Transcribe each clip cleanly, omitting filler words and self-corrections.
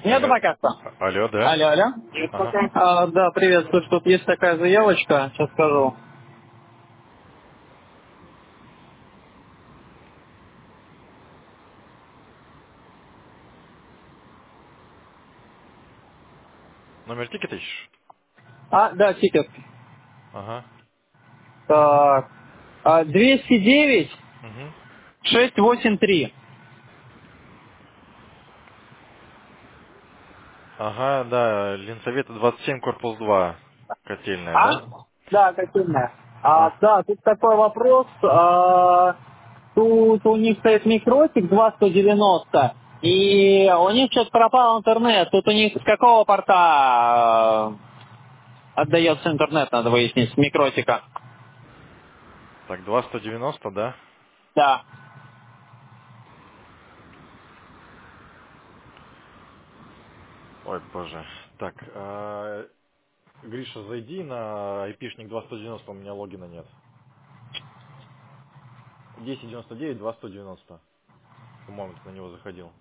Нету Алло. пока что. Алло, да? Алло, алло. Ага. Да, привет, слушай, тут есть такая заявочка, сейчас скажу. Номер тикета ищешь? Да, тикет. Ага. Так, 209 Угу. 683. Ага, да, Ленсовета 27, корпус 2. Котельная, А? да? Да, котельная. А, Да, тут такой вопрос. Тут у них стоит микротик 2190, и у них что-то пропал интернет. Тут у них с какого порта отдается интернет, надо выяснить, с микротика. так, 2190, да? Да. Ой, боже. Так, Гриша, зайди на айпишник 2190, у меня логина нет. 1099 2190. По-моему, ты на него заходил.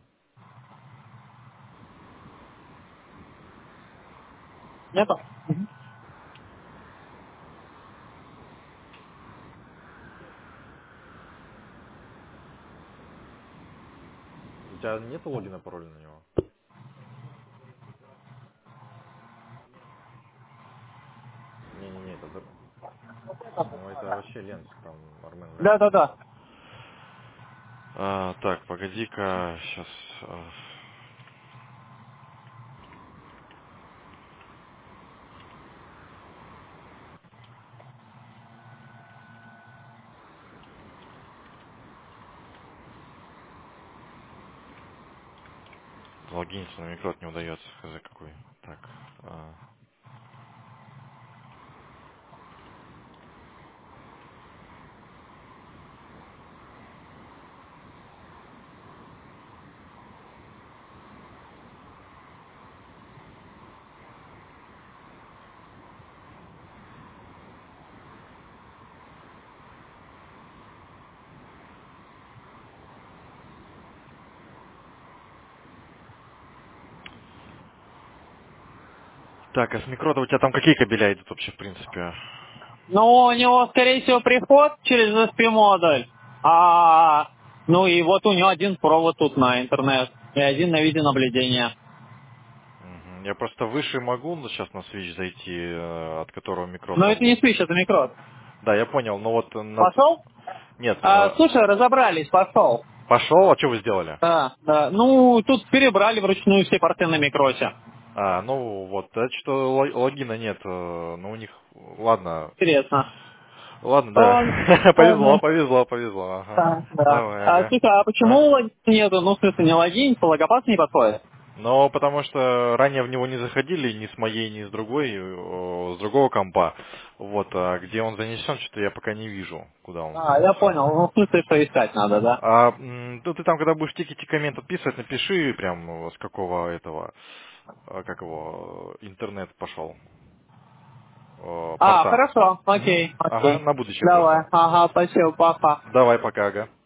Нету? У тебя нет логина, пароля на него? Не-не-не, ну это вообще Ленс, там Армен Да, Ленс. да, да. Так, погоди-ка, сейчас. Логиниться на микрот не удается, хз какой. Так, так, а с микрота у тебя там какие кабеля идут вообще, в принципе? Ну, у него, скорее всего, приход через SP-модуль. Ну и вот у него один провод тут на интернет и один на видеонаблюдение. Мгм. Я просто выше могу сейчас на свич зайти, от которого микрот Но там это не вот. свич, это микрот. Да, я понял, но вот Пошел? нет, Слушай, разобрались, пошел. пошел, а что вы сделали? Да, да. Ну, тут перебрали вручную все порты на микроте. Ну вот, это что логина нет, ну у них, ладно, Интересно. ладно, Ладно, да, повезло, ладно. повезло, повезло, ага. Да, да. Давай, ага. Слушай, а почему А? логин нету? Ну, в смысле, не логин, логопас не подходит? Но потому что ранее в него не заходили ни с моей, ни с другой, с другого компа. Вот, а где он занесен, что-то я пока не вижу, куда он Я занесен. понял. Ну, в смысле, что искать надо, да? Ну ты там, когда будешь тикете коммент отписывать, напиши прям с какого этого, как его, интернет пошел, порта. Хорошо. Мгм. Окей, Ага, окей. на будущее Давай. просто. Ага, спасибо, пока. Давай, пока, ага.